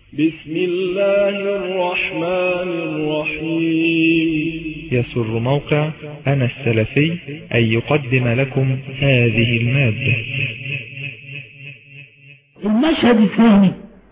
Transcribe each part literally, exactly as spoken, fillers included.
بسم الله الرحمن الرحيم. يسر موقع أنا السلفي أن يقدم لكم هذه المادة. المشهد الثاني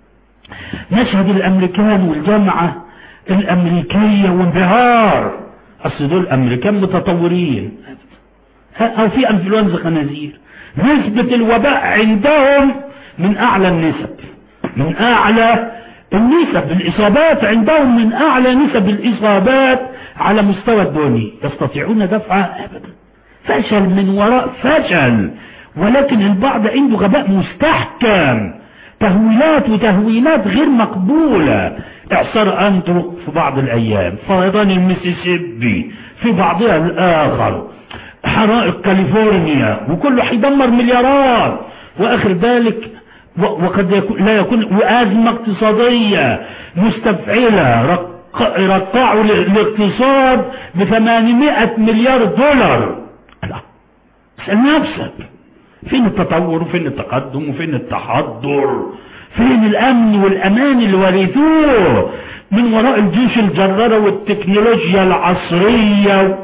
مشهد الأمريكان والجامعة الأمريكية وانبهار. أصل دول الأمريكان متطورين، أو في أنفلونزا خنازير، نسبة الوباء عندهم من أعلى النسب، من أعلى النسب الإصابات عندهم، من أعلى نسب الإصابات على مستوى الدنيا. يستطيعون دفعها أبدا، فشل من وراء فشل، ولكن البعض عنده غباء مستحكم، تهويلات وتهويلات غير مقبولة. إعصار أندرو في بعض الأيام، فيضان الميسيسيبي في بعضها الآخر، حرائق كاليفورنيا، وكله حيدمر مليارات، وآخر ذلك وقد يكون لا يكون، وأزمة اقتصادية مستفعلة، رق... رقعوا الاقتصاد بثمانمائة مليار دولار. لا، اسأل نفسك، فين التطور وفين التقدم وفين التحضر؟ فين الأمن والأمان اللي ورثوه من وراء الجيوش الجرارة والتكنولوجيا العصرية؟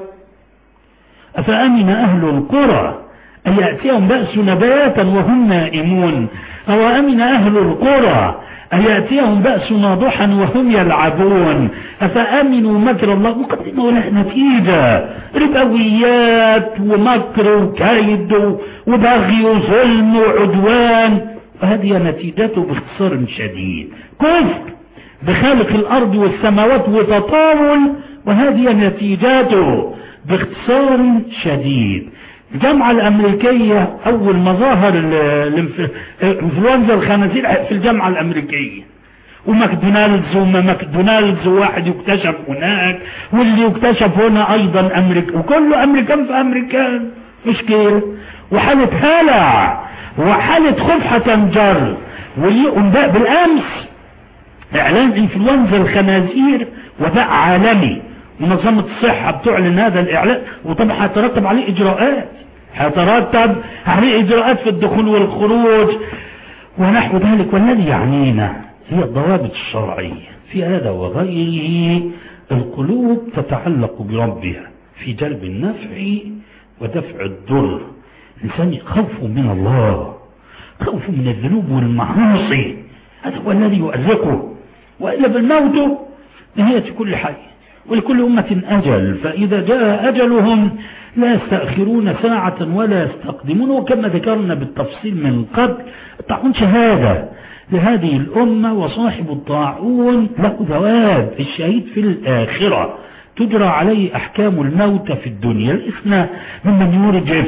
أفأمن أهل القرى أن يأتيهم بأسنا بياتا وهم نائمون، أو أمن أهل القرى أن يأتيهم بأسنا ضحى وهم يلعبون، أفأمنوا مكر الله؟ مقدمة ولا نتيجة، ربويات ومكر وكيد وبغي وظلم وعدوان، وهذه نتيجته باختصار شديد كفر بخالق الأرض والسماوات وتطاول، وهذه نتيجته باختصار شديد. الجامعة الأمريكية أول مظاهر الانفلونزا الخنازير في الجامعة الأمريكية، وماكدونالدز وما ماكدونالدز، وواحد يكتشف هناك واللي يكتشف هنا أيضا أمريكا، وكله أمريكان في أمريكان، مشكلة وحالة هلع وحالة خفحة تنجر. واليوم بالأمس إعلان انفلونزا الخنازير وباء عالمي، منظمة الصحة بتعلن هذا الإعلان، وطبعا هيترتب عليه إجراءات، هيترتب عليه إجراءات في الدخول والخروج ونحو ذلك. والذي يعنينا هي الضوابط الشرعية في هذا وغيره. القلوب تتعلق بربها في جلب النفع ودفع الضر. الإنسان خوفه من الله، خوفه من الذنوب والمعاصي، هذا هو الذي يؤرقه، وإلا بالموت نهاية كل حي، ولكل أمة أجل، فإذا جاء أجلهم لا يستأخرون ساعة ولا يستقدمون. وكما ذكرنا بالتفصيل من قبل، الطاعون شهادة لهذه الأمة، وصاحب الطاعون له ثواب الشهيد في الآخرة، تجرى عليه أحكام الموت في الدنيا. لسنا ممن يرجف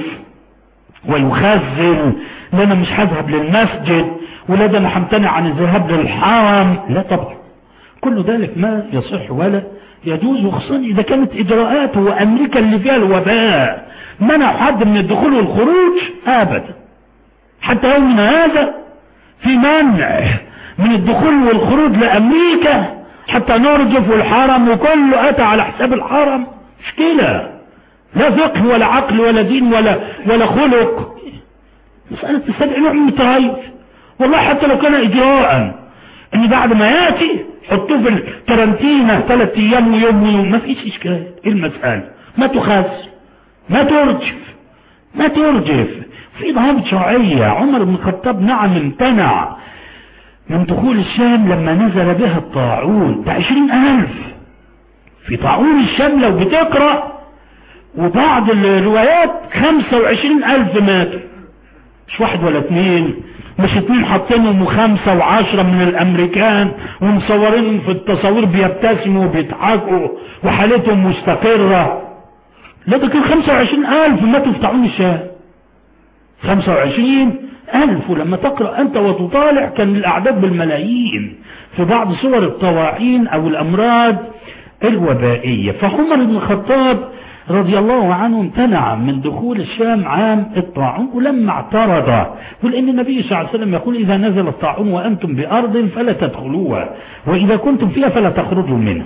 ويخزن، لأنا مش هذهب للمسجد، ولا ده أنا همتنع عن الذهاب للحرم، لا طبعا، كل ذلك ما يصح ولا يجوز، وخصوصا إذا كانت إجراءات وأمريكا اللي فيها الوباء منع حد من الدخول والخروج أبدا. حتى يومنا هذا في منع من الدخول والخروج لأمريكا، حتى نرجف الحرم، وكله أتى على حساب الحرم. مشكلة، لا فقه ولا عقل ولا دين ولا ولا خلق، مسألة تستدعي نوع من التهيؤ. والله حتى لو كان إجراء ان بعد ما ياتي حطوه في الكارانتينا ثلاث ايام ويوم ويوم، ما فيش اشكال. ايه المسألة؟ ما تخاف، ما ترجف، ما ترجف، في ضوابط شرعية. عمر بن الخطاب نعم امتنع من دخول الشام لما نزل بها الطاعون، ده عشرين الف في طاعون الشام لو بتقرأ، وبعض الروايات خمسة وعشرين الف ماتوا، مش واحد ولا اثنين، مش اتنين حاطينهم وخمسة وعشرة من الامريكان ومصورينهم في التصاوير بيبتسموا وبيضحكوا وحالتهم مستقرة. لا، ده كان خمسة وعشرين الف ماتوا في طاعون الشام، خمسة وعشرين الف. ولما تقرأ انت وتطالع كان الاعداد بالملايين في بعض صور الطواعين او الامراض الوبائية. فعمر بن الخطاب رضي الله عنه امتنع من دخول الشام عام الطاعون، ولما اعترض، ولأن النبي صلى الله عليه وسلم يقول إذا نزل الطاعون وأنتم بأرض فلا تدخلوها، وإذا كنتم فيها فلا تخرجوا منها.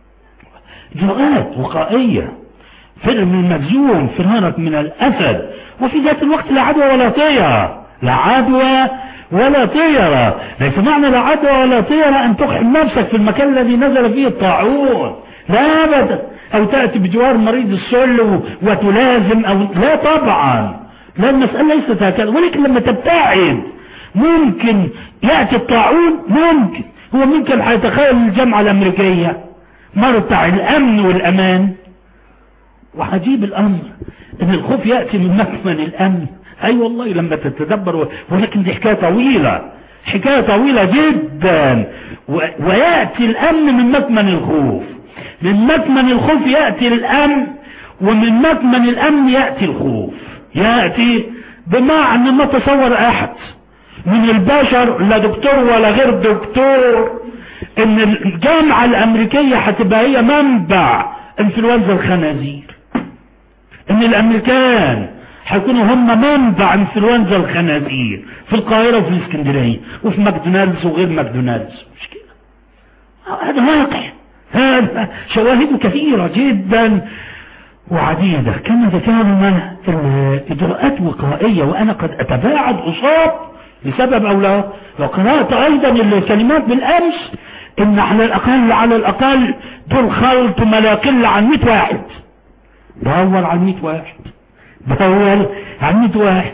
إجراءات وقائية، فر من المجزوم فرارك من الأسد، وفي ذات الوقت لا عدوى ولا طيرة، لا عدوى ولا طيرة. ليس معنى لا عدوى ولا طيرة أن تقحم نفسك في المكان الذي نزل فيه الطاعون، لا أبدا. أو تأتي بجوار مريض السل وتلازم، أو لا طبعا، لا، المسألة ليست هكذا. ولكن لما تبتعد ممكن يأتي الطاعون، ممكن هو ممكن هيتخيل الجامعة الأمريكية مرتع الأمن والأمان. وعجيب الأمر أن الخوف يأتي من مكمن الأمن. أي أيوة والله لما تتدبر، ولكن دي حكاية طويلة، حكاية طويلة جدا. ويأتي الأمن من مكمن الخوف، من مكمن الخوف يأتي الأمن، ومن مكمن الأمن يأتي الخوف. يأتي بمعنى ما تصور أحد من البشر، لا دكتور ولا غير دكتور، ان الجامعة الامريكية هتبقى هي منبع انفلونزا الخنازير، ان الامريكان هيكونوا هم منبع انفلونزا الخنازير في القاهرة وفي الاسكندرية وفي ماكدونالدز وغير ماكدونالدز. مش كده؟ هذا واقع، هذا شواهد كثيرة جدا وعديدة. كما ذكرنا الاجراءات وقائية، وانا قد اتباعد اصاب لسبب او لا. لو قرأت ايضا الكلمات بالامس، ان على الاقل على الاقل دول خلط ما لا يقل عن مئة واحد. دور على مئة واحد، دور على مئة واحد.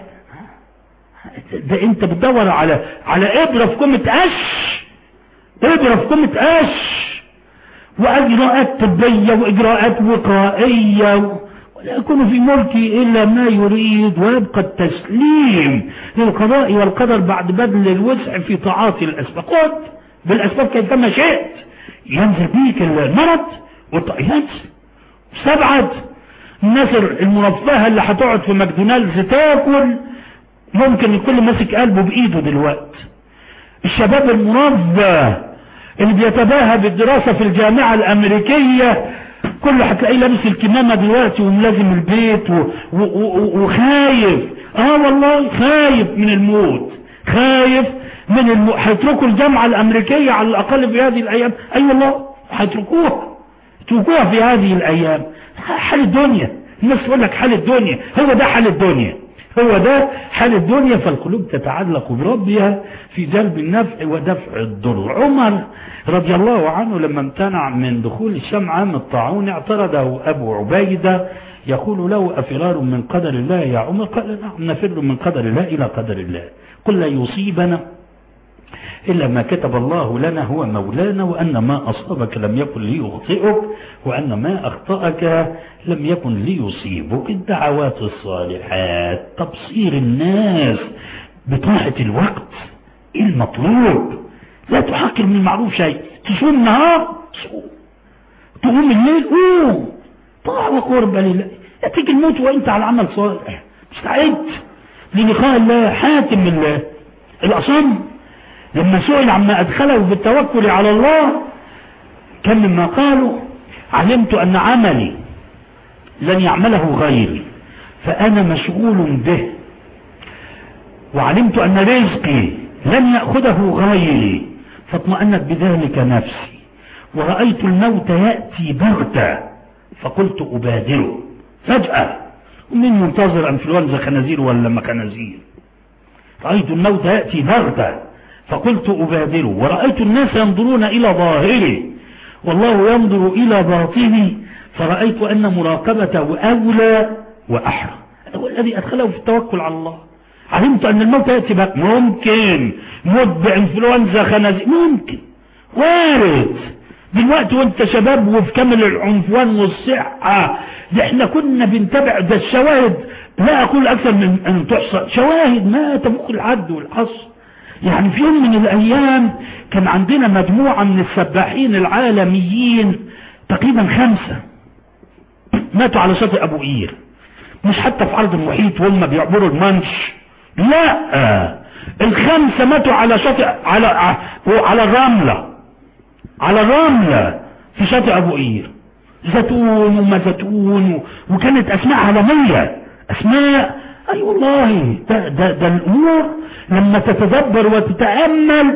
ده انت بتدور على على ابرة في كمة قش، ابرة في كمة قش، واجراءات طبية واجراءات وقائية، ولا يكون في ملكي الا ما يريد، ويبقى التسليم للقضاء والقدر بعد بذل الوسع في تعاطي الاسباب. خذ بالاسباب كيفما شئت، ينزل بيك المرض وينزل. سبعد الناس المرفهة اللي هتقعد في ماكدونالدز تاكل، ممكن الكل ماسك قلبه بايده دلوقتي. الشباب المرفه اللي بيتباهى بالدراسة في الجامعة الامريكية، كله هتلاقيه لابس الكمامة دلوقتي وملازم البيت و... و... و... وخايف. اه والله خايف من الموت، خايف من الموت. هيتركوا الجامعة الامريكية على الاقل في هذه الايام. اي أيوة والله هيتركوها، يتركوها في هذه الايام. حال الدنيا، الناس تقول لك حال الدنيا، هو ده حال الدنيا، هو ده حال الدنيا. فالقلوب تتعلق بربها في جلب النفع ودفع الضر. عمر رضي الله عنه لما امتنع من دخول الشام عام الطاعون، اعترضه ابو عبيدة يقول له: أفرار من قدر الله يا عمر؟ قال: نعم، نفر من قدر الله الى قدر الله. قل لا يصيبنا إلا ما كتب الله لنا هو مولانا، وأن ما أصابك لم يكن ليخطئك، وأن ما أخطأك لم يكن ليصيبك. الدعوات الصالحات، تبصير الناس بطاعة الوقت المطلوب. لا تحقر من المعروف شيء. تصوم النهار صوم، تقوم الليل قوم، طاعة وقرب لله. يأتيك الموت وأنت على عمل صالح، مستعد للقاء الله. حاتم الله الأصم لما سئل عما أدخله بالتوكل على الله كان مما قالوا: علمت أن عملي لن يعمله غيري فأنا مشغول به، وعلمت أن رزقي لن يأخذه غيري فاطمأنت بذلك نفسي، ورأيت الموت يأتي بغتة فقلت أبادره فجأة. ومن منتظر انفلونزا خنازير ولا ما خنازير؟ رأيت الموت يأتي بغتة فقلت أبادره، ورأيت الناس ينظرون إلى ظاهره والله ينظر إلى باطنه، فرأيت أن مراقبته أولى وأحرى. هذا هو الذي أدخله في التوكل على الله. علمت أن الموت يأتي بغتة، ممكن موت بانفلونزا خنازير، ممكن وارد دلوقتي وانت شباب وفي كامل العنفوان والصحة. ده احنا كنا بنتابع ده الشواهد، لا أقول أكثر من أن تحصى، شواهد ما تفوق العد والحصر. يعني في يوم من الايام كان عندنا مجموعة من السباحين العالميين تقريبا خمسة ماتوا على شاطئ ابو قير، مش حتى في عرض المحيط وهم بيعبروا المنش، لا، الخمسة ماتوا على شاطئ على على الرملة، على الرملة في شاطئ ابو قير. زيتون وما زيتون، وكانت اسماء عالمية، اسماء اي أيوة والله. ده, ده, ده الامور لما تتدبر وتتأمل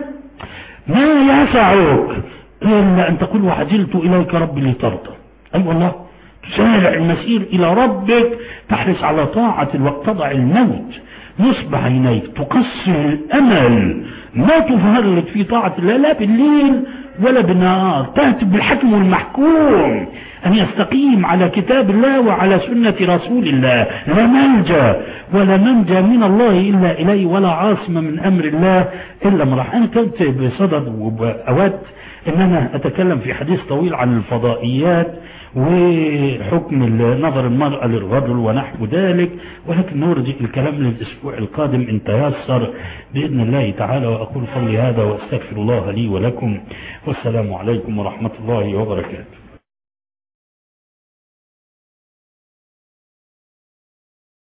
ما يسعك الا ان تقول: وعجلت اليك ربي لترضى. اي أيوة والله، تسارع المسير إلى ربك، تحرص على طاعة الوقت، تضع الموت نصب عينيك، تقصر الأمل، ما تفرط في طاعة الله لا بالليل ولا بالنهار، تهتف بالحكم والمحكوم أن يستقيم على كتاب الله وعلى سنة رسول الله. لا ملجأ ولا منجى من الله إلا إليه، ولا عاصم من أمر الله إلا من رحمه. أنا كنت بصدد وأود أن أنا أتكلم في حديث طويل عن الفضائيات وحكم نظر المرأة للرجل ونحو ذلك، ولكن نرجع الكلام للأسبوع القادم إن تيسر بإذن الله تعالى. وأقول قولي هذا وأستغفر الله لي ولكم، والسلام عليكم ورحمة الله وبركاته.